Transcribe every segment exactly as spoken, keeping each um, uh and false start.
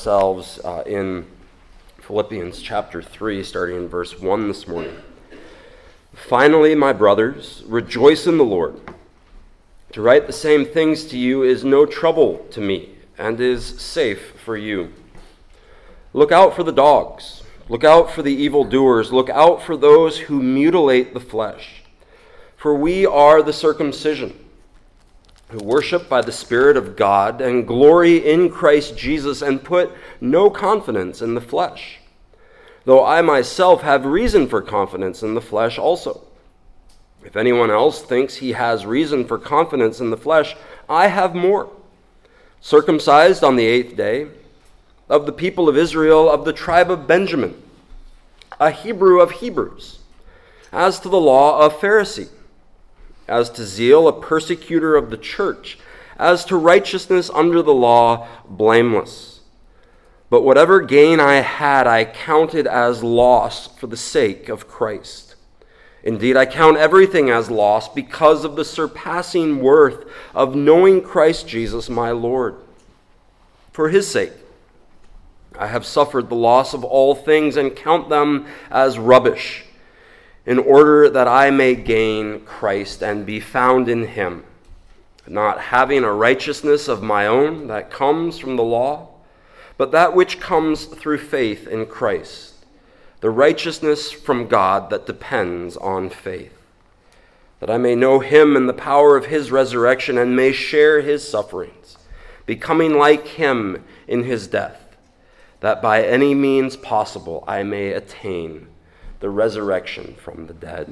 ourselves uh, in Philippians chapter three, starting in verse one this morning. Finally, my brothers, rejoice in the Lord. To write the same things to you is no trouble to me and is safe for you. Look out for the dogs. Look out for the evildoers. Look out for those who mutilate the flesh. For we are the circumcision, who worship by the Spirit of God and glory in Christ Jesus and put no confidence in the flesh, though I myself have reason for confidence in the flesh also. If anyone else thinks he has reason for confidence in the flesh, I have more. Circumcised on the eighth day, of the people of Israel, of the tribe of Benjamin, a Hebrew of Hebrews, as to the law, a Pharisee, as to zeal, a persecutor of the church, as to righteousness under the law, blameless. But whatever gain I had, I counted as loss for the sake of Christ. Indeed, I count everything as loss because of the surpassing worth of knowing Christ Jesus my Lord. For his sake, I have suffered the loss of all things and count them as rubbish, in order that I may gain Christ and be found in him, not having a righteousness of my own that comes from the law, but that which comes through faith in Christ, the righteousness from God that depends on faith, that I may know him and the power of his resurrection and may share his sufferings, becoming like him in his death, that by any means possible I may attain the resurrection from the dead.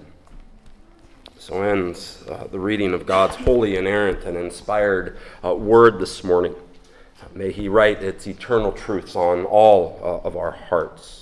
So ends uh, the reading of God's holy, inerrant, and inspired uh, word this morning. May he write its eternal truths on all uh, of our hearts.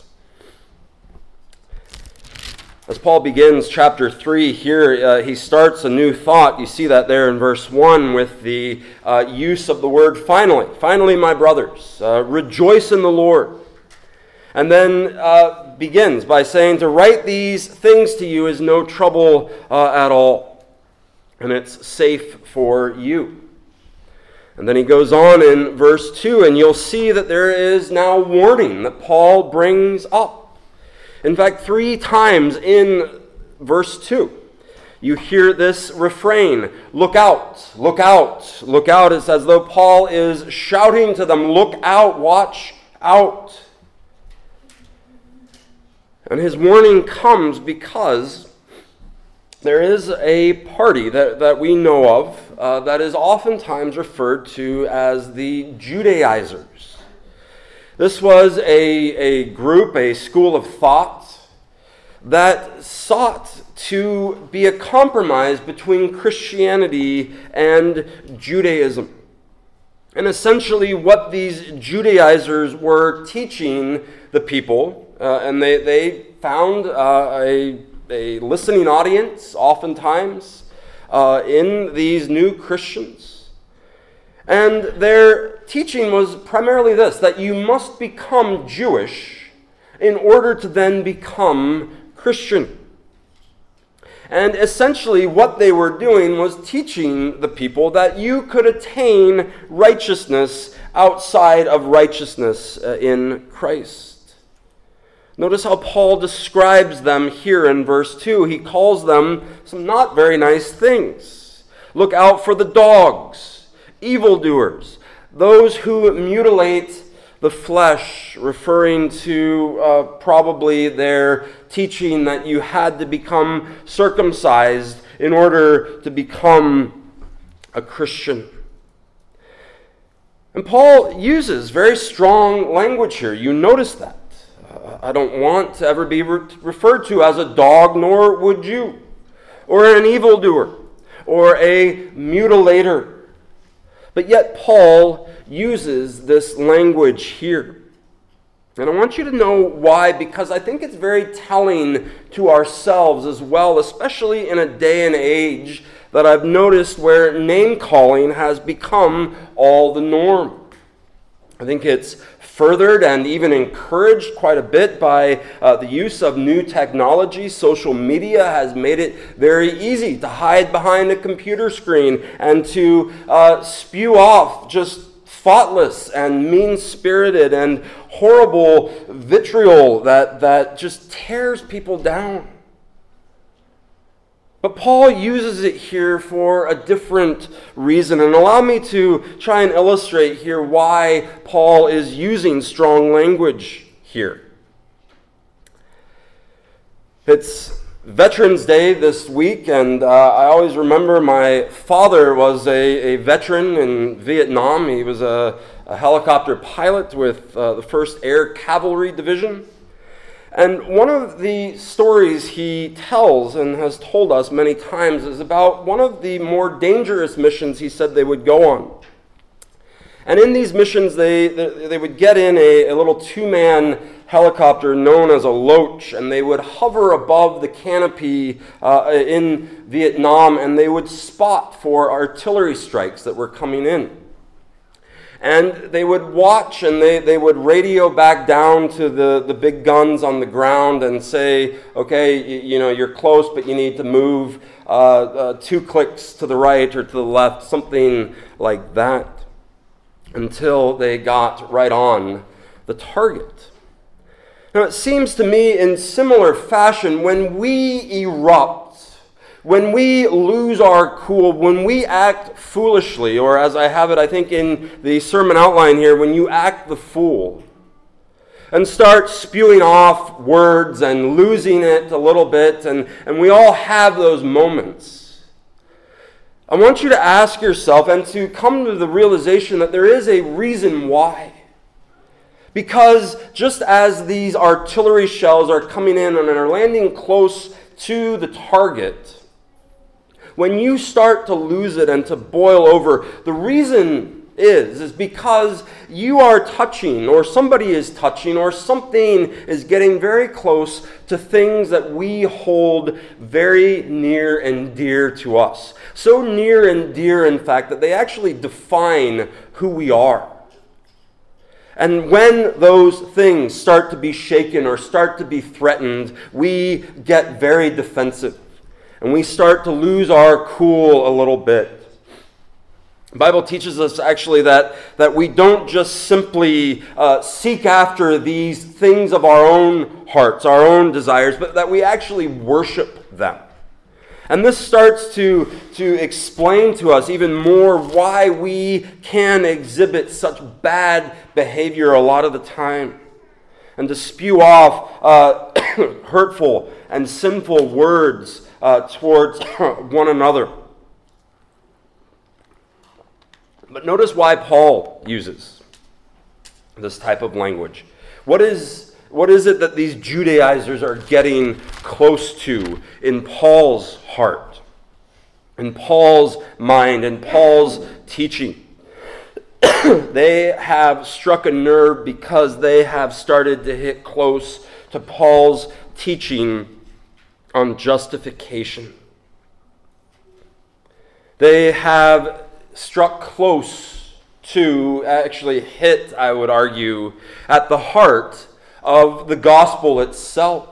As Paul begins chapter three here, uh, he starts a new thought. You see that there in verse one with the uh, use of the word finally. Finally, my brothers, uh, rejoice in the Lord. And then uh, begins by saying, to write these things to you is no trouble uh, at all, and it's safe for you. And then he goes on in verse two, and you'll see that there is now warning that Paul brings up. In fact, three times in verse two, you hear this refrain, look out, look out, look out. It's as though Paul is shouting to them, look out, watch out. And his warning comes because there is a party that, that we know of uh, that is oftentimes referred to as the Judaizers. This was a, a group, a school of thought that sought to be a compromise between Christianity and Judaism. And essentially what these Judaizers were teaching the people, uh, and they, they found uh, a, a listening audience oftentimes uh, in these new Christians. And their teaching was primarily this, that you must become Jewish in order to then become Christian. And essentially what they were doing was teaching the people that you could attain righteousness outside of righteousness in Christ. Notice how Paul describes them here in verse two. He calls them some not very nice things. Look out for the dogs, evildoers, those who mutilate the flesh, referring to uh, probably their teaching that you had to become circumcised in order to become a Christian. And Paul uses very strong language here. You notice that. Uh, I don't want to ever be re- referred to as a dog, nor would you, or an evildoer, or a mutilator. But yet Paul uses this language here. And I want you to know why, because I think it's very telling to ourselves as well, especially in a day and age that I've noticed where name-calling has become all the norm. I think it's furthered and even encouraged quite a bit by uh, the use of new technology. Social media has made it very easy to hide behind a computer screen and to uh, spew off just thoughtless and mean-spirited and horrible vitriol that, that just tears people down. But Paul uses it here for a different reason. And allow me to try and illustrate here why Paul is using strong language here. It's Veterans Day this week, and uh, I always remember my father was a, a veteran in Vietnam. He was a, a helicopter pilot with uh, the first Air Cavalry Division. And one of the stories he tells and has told us many times is about one of the more dangerous missions he said they would go on. And in these missions, they, they would get in a, a little two-man helicopter known as a Loach, and they would hover above the canopy uh, in Vietnam, and they would spot for artillery strikes that were coming in. And they would watch, and they, they would radio back down to the, the big guns on the ground and say, okay, you, you know, you're close, but you need to move uh, uh, two clicks to the right or to the left, something like that, until they got right on the target. Now, it seems to me in similar fashion, when we erupt, when we lose our cool, when we act foolishly, or as I have it, I think in the sermon outline here, when you act the fool and start spewing off words and losing it a little bit, and, and we all have those moments. I want you to ask yourself and to come to the realization that there is a reason why. Because just as these artillery shells are coming in and are landing close to the target, when you start to lose it and to boil over, the reason is, is because you are touching, or somebody is touching, or something is getting very close to things that we hold very near and dear to us. So near and dear, in fact, that they actually define who we are. And when those things start to be shaken or start to be threatened, we get very defensive. And we start to lose our cool a little bit. The Bible teaches us actually that, that we don't just simply uh, seek after these things of our own hearts, our own desires, but that we actually worship them. And this starts to, to explain to us even more why we can exhibit such bad behavior a lot of the time, and to spew off uh, hurtful and sinful words Uh, towards one another. But notice why Paul uses this type of language. What is, what is it that these Judaizers are getting close to in Paul's heart, in Paul's mind, in Paul's teaching? They have struck a nerve because they have started to hit close to Paul's teaching on justification. They have struck close to, actually hit, I would argue, at the heart of the gospel itself.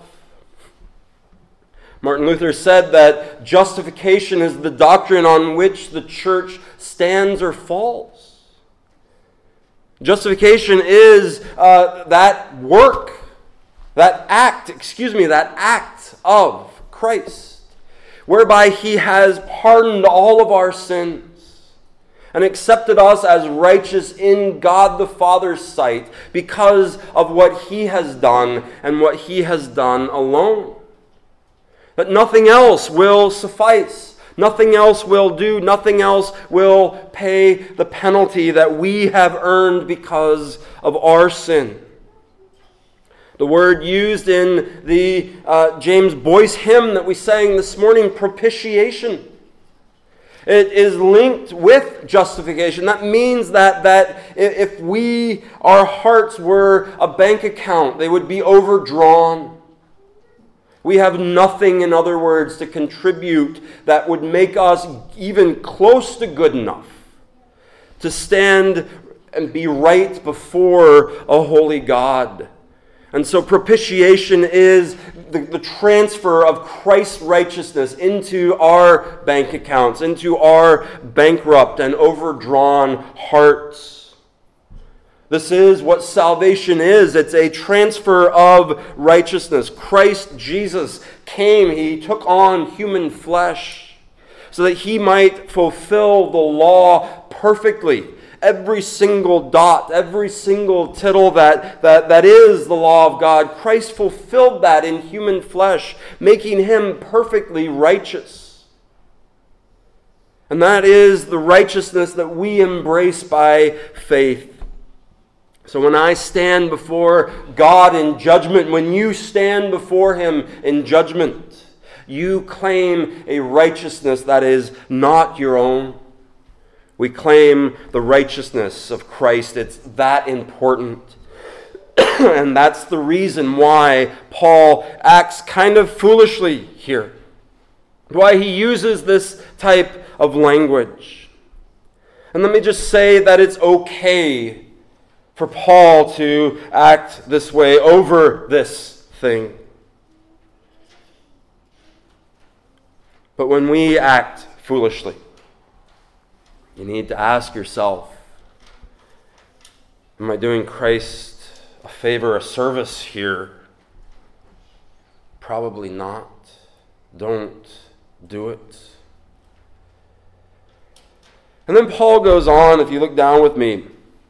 Martin Luther said that justification is the doctrine on which the church stands or falls. Justification is uh, that work, that act, excuse me, that act of Christ, whereby he has pardoned all of our sins and accepted us as righteous in God the Father's sight because of what he has done and what he has done alone. That nothing else will suffice. Nothing else will do. Nothing else will pay the penalty that we have earned because of our sin. The word used in the uh, James Boyce hymn that we sang this morning, propitiation. It is linked with justification. That means that, that if we, our hearts were a bank account, they would be overdrawn. We have nothing, in other words, to contribute that would make us even close to good enough to stand and be right before a holy God. And so propitiation is the, the transfer of Christ's righteousness into our bank accounts, into our bankrupt and overdrawn hearts. This is what salvation is. It's a transfer of righteousness. Christ Jesus came. He took on human flesh so that he might fulfill the law perfectly. Every single dot, every single tittle that, that, that is the law of God, Christ fulfilled that in human flesh, making him perfectly righteous. And that is the righteousness that we embrace by faith. So when I stand before God in judgment, when you stand before him in judgment, you claim a righteousness that is not your own. We claim the righteousness of Christ. It's that important. And that's the reason why Paul acts kind of foolishly here. Why he uses this type of language. And let me just say that it's okay for Paul to act this way over this thing. But when we act foolishly, you need to ask yourself, am I doing Christ a favor, a service here? Probably not. Don't do it. And then Paul goes on, if you look down with me,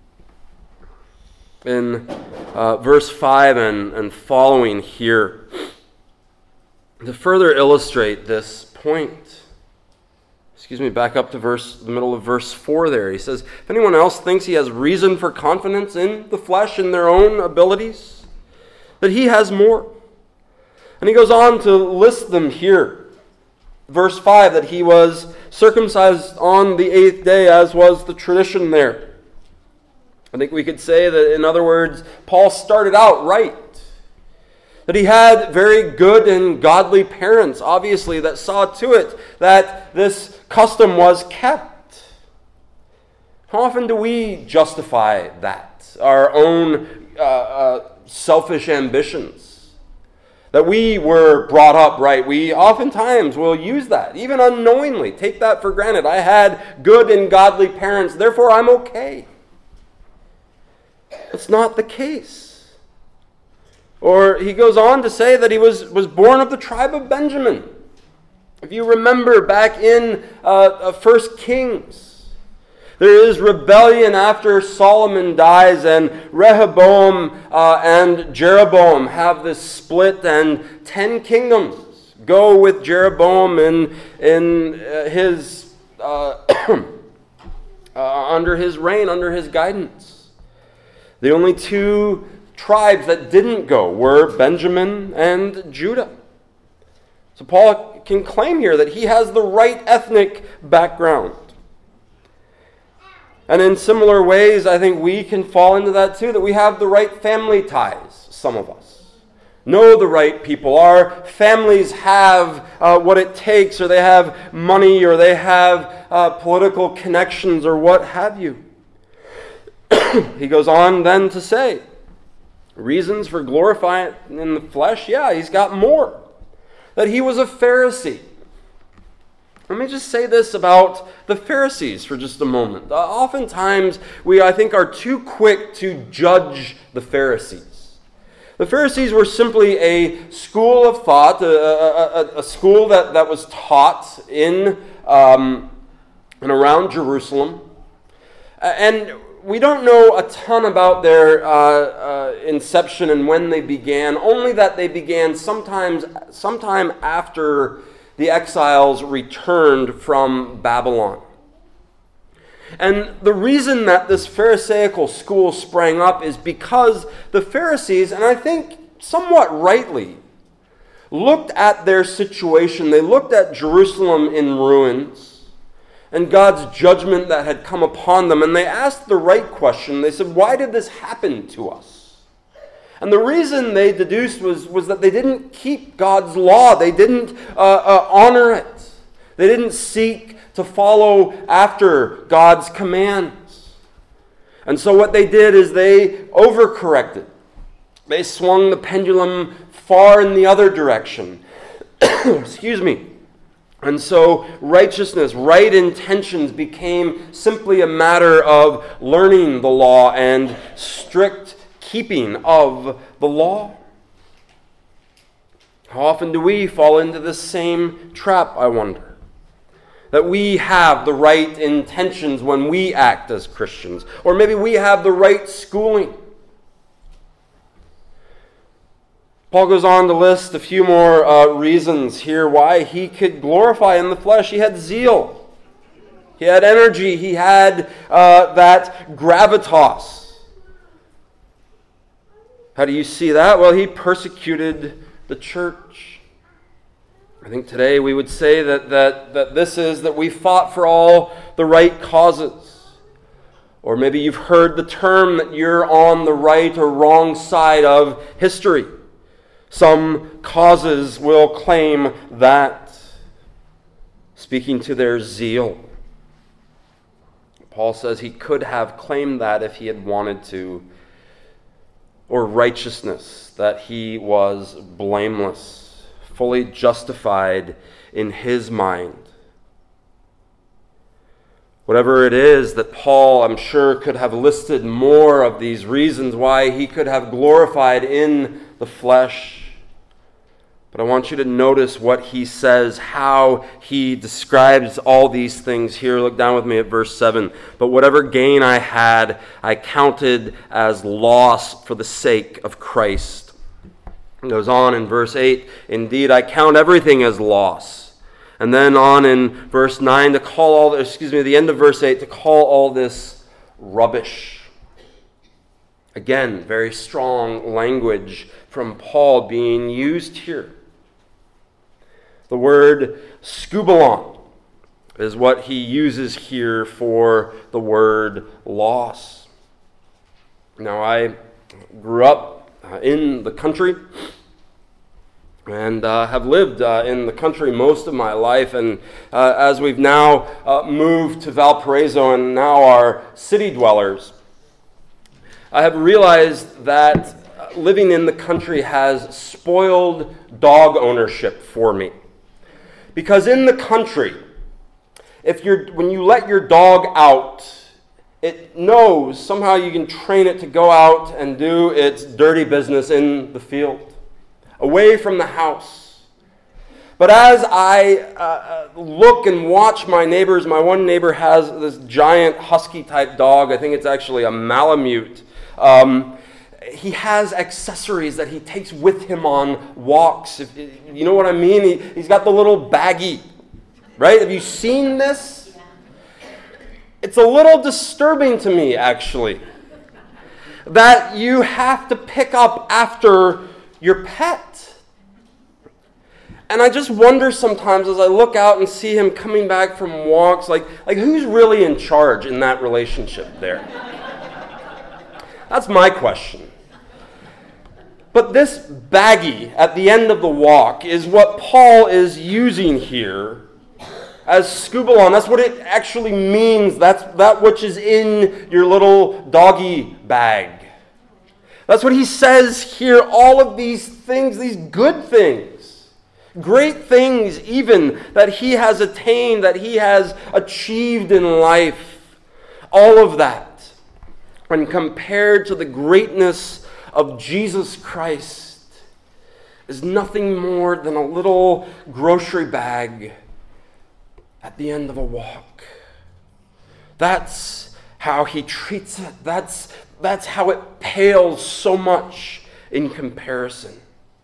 in uh, verse five and, and following here, to further illustrate this point. Excuse me, back up to verse the middle of verse four there. He says, if anyone else thinks he has reason for confidence in the flesh, in their own abilities, that he has more. And he goes on to list them here. Verse five, that he was circumcised on the eighth day, as was the tradition there. I think we could say that, in other words, Paul started out right. That he had very good and godly parents, obviously, that saw to it that this custom was kept. How often do we justify that? Our own uh, uh, selfish ambitions. That we were brought up right. We oftentimes will use that, even unknowingly. Take that for granted. I had good and godly parents, therefore I'm okay. That's not the case. Or he goes on to say that he was, was born of the tribe of Benjamin. If you remember back in uh, First Kings, there is rebellion after Solomon dies, and Rehoboam uh, and Jeroboam have this split, and ten kingdoms go with Jeroboam in, in uh, his uh, uh, under his reign, under his guidance. The only two tribes that didn't go were Benjamin and Judah. So Paul can claim here that he has the right ethnic background. And in similar ways, I think we can fall into that too, that we have the right family ties, some of us. Know the right people. Our families have uh, what it takes, or they have money, or they have uh, political connections, or what have you. He goes on then to say, reasons for glorifying in the flesh, yeah, he's got more. That he was a Pharisee. Let me just say this about the Pharisees for just a moment. Uh, oftentimes, we, I think, are too quick to judge the Pharisees. The Pharisees were simply a school of thought, a, a, a, a school that, that was taught in um, and around Jerusalem. And we don't know a ton about their uh, uh, inception and when they began, only that they began sometimes, sometime after the exiles returned from Babylon. And the reason that this Pharisaical school sprang up is because the Pharisees, and I think somewhat rightly, looked at their situation. They looked at Jerusalem in ruins and God's judgment that had come upon them. And they asked the right question. They said, why did this happen to us? And the reason they deduced was, was that they didn't keep God's law. They didn't uh, uh, honor it. They didn't seek to follow after God's commands. And so what they did is they overcorrected. They swung the pendulum far in the other direction. Excuse me. And so righteousness, right intentions became simply a matter of learning the law and strict keeping of the law. How often do we fall into the same trap, I wonder? That we have the right intentions when we act as Christians. Or maybe we have the right schooling. Paul goes on to list a few more uh, reasons here why he could glorify in the flesh. He had zeal. He had energy. He had uh, that gravitas. How do you see that? Well, he persecuted the church. I think today we would say that, that, that this is that we fought for all the right causes. Or maybe you've heard the term that you're on the right or wrong side of history. Some causes will claim that, speaking to their zeal. Paul says he could have claimed that if he had wanted to, or righteousness, that he was blameless, fully justified in his mind. Whatever it is that Paul, I'm sure, could have listed more of these reasons why he could have glorified in the flesh. But I want you to notice what he says, how he describes all these things here. Look down with me at verse seven. But whatever gain I had, I counted as loss for the sake of Christ. It goes on in verse eight. Indeed, I count everything as loss. And then on in verse nine to call all, excuse me, the end of verse eight, to call all this rubbish. Again, very strong language from Paul being used here. The word skubalon is what he uses here for the word loss. Now, I grew up in the country and uh, have lived uh, in the country most of my life. And uh, as we've now uh, moved to Valparaiso and now are city dwellers, I have realized that living in the country has spoiled dog ownership for me. Because in the country, if you're when you let your dog out, it knows somehow you can train it to go out and do its dirty business in the field, away from the house. But as I uh, look and watch my neighbors, my one neighbor has this giant husky-type dog. I think it's actually a Malamute. Um, he has accessories that he takes with him on walks. If, you know what I mean? He, he's got the little baggie, right? Have you seen this? It's a little disturbing to me, actually, that you have to pick up after your pet. And I just wonder sometimes as I look out and see him coming back from walks, like, like who's really in charge in that relationship there? That's my question. But this baggie at the end of the walk is what Paul is using here as skubalon. That's what it actually means. That's that which is in your little doggy bag. That's what he says here. All of these things, these good things, great things even that he has attained, that he has achieved in life, all of that, when compared to the greatness of Jesus Christ, is nothing more than a little grocery bag at the end of a walk. That's how he treats it. That's, that's how it pales so much in comparison.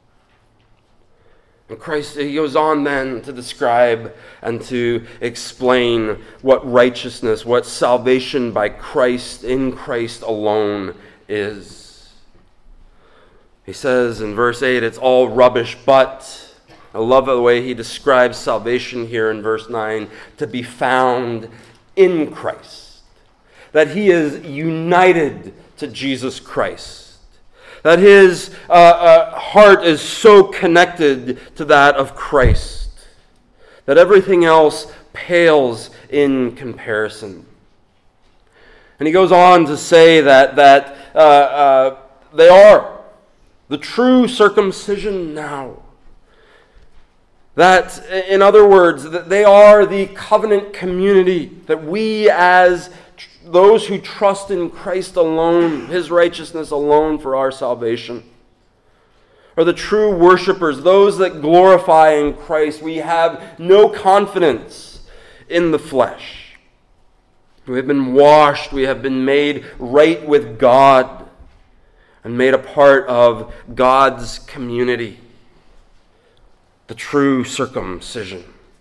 And Christ, he goes on then to describe and to explain what righteousness, what salvation by Christ, in Christ alone is. He says in verse eight, it's all rubbish, but I love the way he describes salvation here in verse nine, to be found in Christ. That he is united to Jesus Christ. That his uh, uh, heart is so connected to that of Christ. That everything else pales in comparison. And he goes on to say that, that uh, uh, they are the true circumcision now. That, in other words, that they are the covenant community, that we as tr- those who trust in Christ alone, His righteousness alone for our salvation, are the true worshipers, those that glorify in Christ. We have no confidence in the flesh. We have been washed, we have been made right with God, and made a part of God's community. The true circumcision.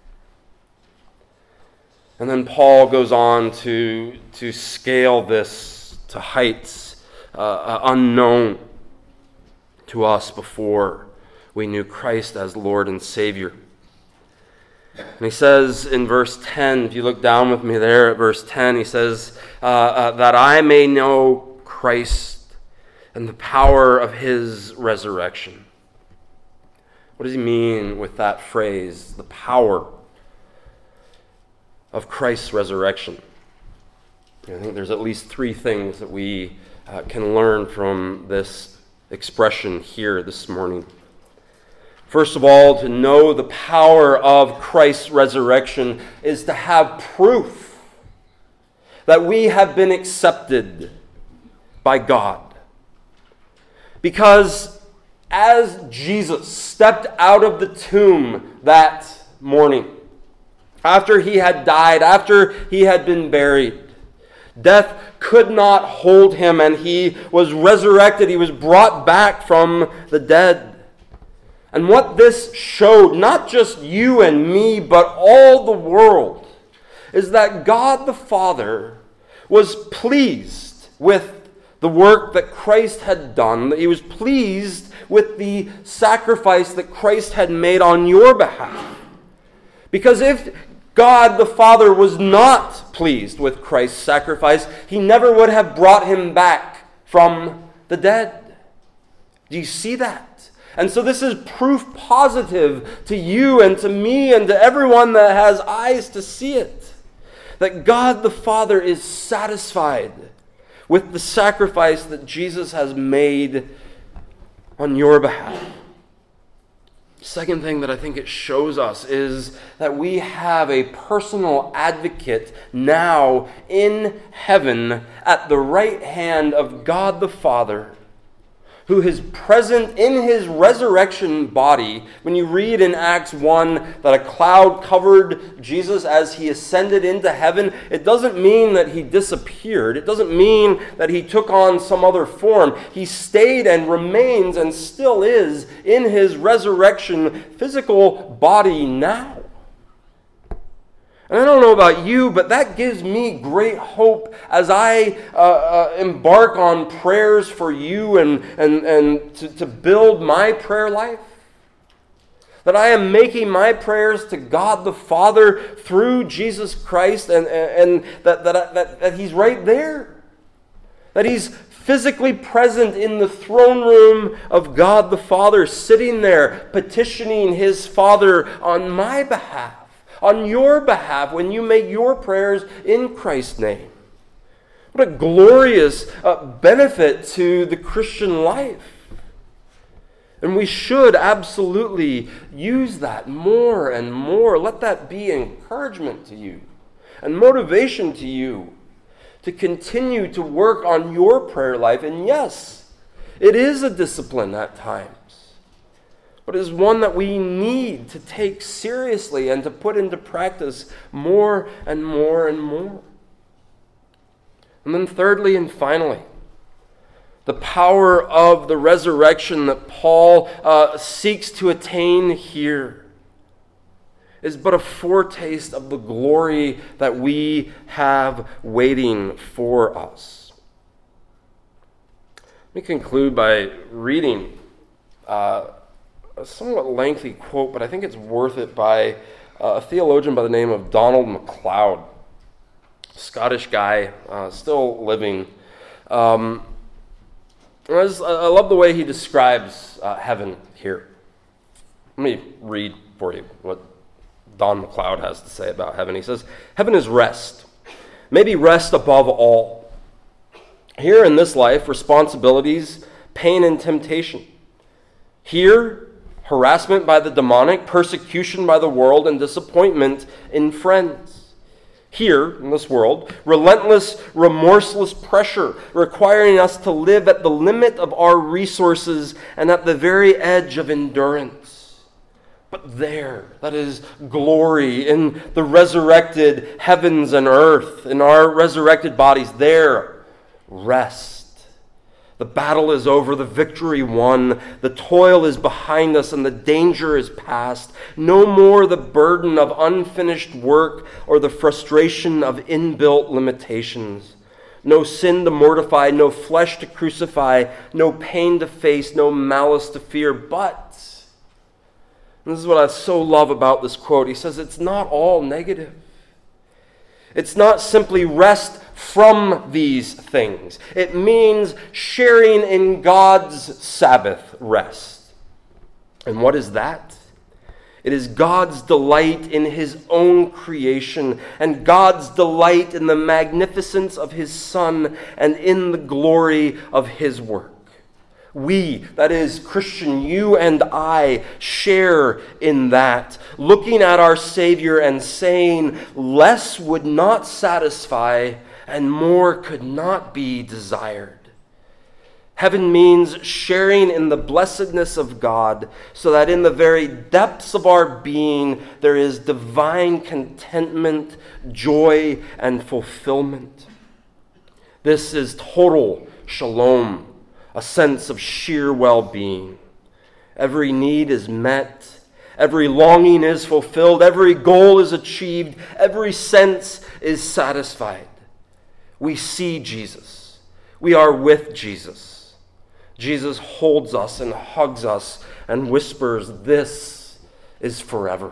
And then Paul goes on to, to scale this to heights uh, unknown to us before we knew Christ as Lord and Savior. And he says in verse ten, if you look down with me there at verse ten, he says, uh, uh, that I may know Christ and the power of His resurrection. What does he mean with that phrase, the power of Christ's resurrection? I think there's at least three things that we uh, can learn from this expression here this morning. First of all, to know the power of Christ's resurrection is to have proof that we have been accepted by God. Because as Jesus stepped out of the tomb that morning, after he had died, after he had been buried, death could not hold him, and he was resurrected. He was brought back from the dead. And what this showed, not just you and me, but all the world, is that God the Father was pleased with the work that Christ had done, that He was pleased with the sacrifice that Christ had made on your behalf. Because if God the Father was not pleased with Christ's sacrifice, He never would have brought Him back from the dead. Do you see that? And so this is proof positive to you and to me and to everyone that has eyes to see it, that God the Father is satisfied with the sacrifice that Jesus has made on your behalf. Second thing that I think it shows us is that we have a personal advocate now in heaven at the right hand of God the Father, who is present in His resurrection body. When you read in Acts one that a cloud covered Jesus as He ascended into heaven, it doesn't mean that He disappeared. It doesn't mean that He took on some other form. He stayed and remains and still is in His resurrection physical body now. And I don't know about you, but that gives me great hope as I uh, uh, embark on prayers for you and, and, and to, to build my prayer life. That I am making my prayers to God the Father through Jesus Christ, and, and, and that, that, that, that He's right there. That He's physically present in the throne room of God the Father, sitting there petitioning His Father on my behalf, on your behalf, when you make your prayers in Christ's name. What a glorious uh, benefit to the Christian life. And we should absolutely use that more and more. Let that be encouragement to you and motivation to you to continue to work on your prayer life. And yes, it is a discipline at times, but is one that we need to take seriously and to put into practice more and more and more. And then thirdly and finally, the power of the resurrection that Paul uh, seeks to attain here is but a foretaste of the glory that we have waiting for us. Let me conclude by reading uh, a somewhat lengthy quote, but I think it's worth it, by uh, a theologian by the name of Donald MacLeod, Scottish guy, uh, still living. Um, I, just, I love the way he describes uh, heaven here. Let me read for you what Don MacLeod has to say about heaven. He says, "Heaven is rest, maybe rest above all. Here in this life, responsibilities, pain, and temptation. Here, harassment by the demonic, persecution by the world, and disappointment in friends. Here, in this world, relentless, remorseless pressure requiring us to live at the limit of our resources and at the very edge of endurance. But there, that is glory in the resurrected heavens and earth, in our resurrected bodies, there, rest. The battle is over, the victory won, the toil is behind us, and the danger is past. No more the burden of unfinished work or the frustration of inbuilt limitations. No sin to mortify, no flesh to crucify, no pain to face, no malice to fear. But, and this is what I so love about this quote, he says it's not all negative. It's not simply rest from these things. It means sharing in God's Sabbath rest. And what is that? It is God's delight in his own creation and God's delight in the magnificence of his Son and in the glory of his work. We, that is Christian, you and I, share in that, looking at our Savior and saying, less would not satisfy and more could not be desired. Heaven means sharing in the blessedness of God so that in the very depths of our being there is divine contentment, joy, and fulfillment. This is total shalom, a sense of sheer well-being. Every need is met, every longing is fulfilled, every goal is achieved, every sense is satisfied. We see Jesus. We are with Jesus. Jesus holds us and hugs us and whispers, "This is forever."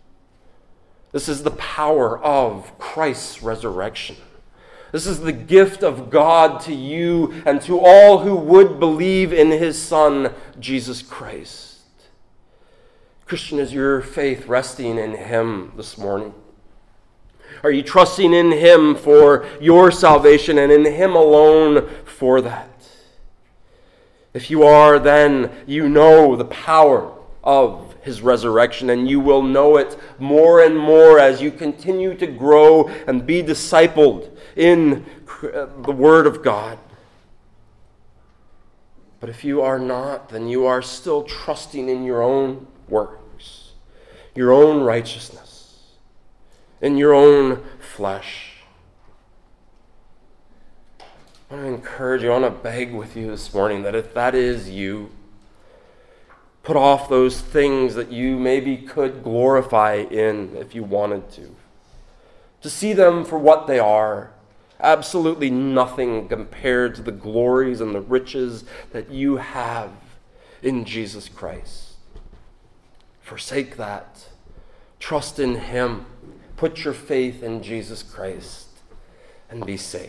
This is the power of Christ's resurrection. This is the gift of God to you and to all who would believe in his Son, Jesus Christ. Christian, is your faith resting in him this morning? Are you trusting in him for your salvation and in him alone for that? If you are, then you know the power of his resurrection, and you will know it more and more as you continue to grow and be discipled in the Word of God. But if you are not, then you are still trusting in your own works, your own righteousness, in your own flesh. I want to encourage you, I want to beg with you this morning that if that is you, put off those things that you maybe could glorify in if you wanted to. To see them for what they are, absolutely nothing compared to the glories and the riches that you have in Jesus Christ. Forsake that. Trust in him. Put your faith in Jesus Christ and be saved.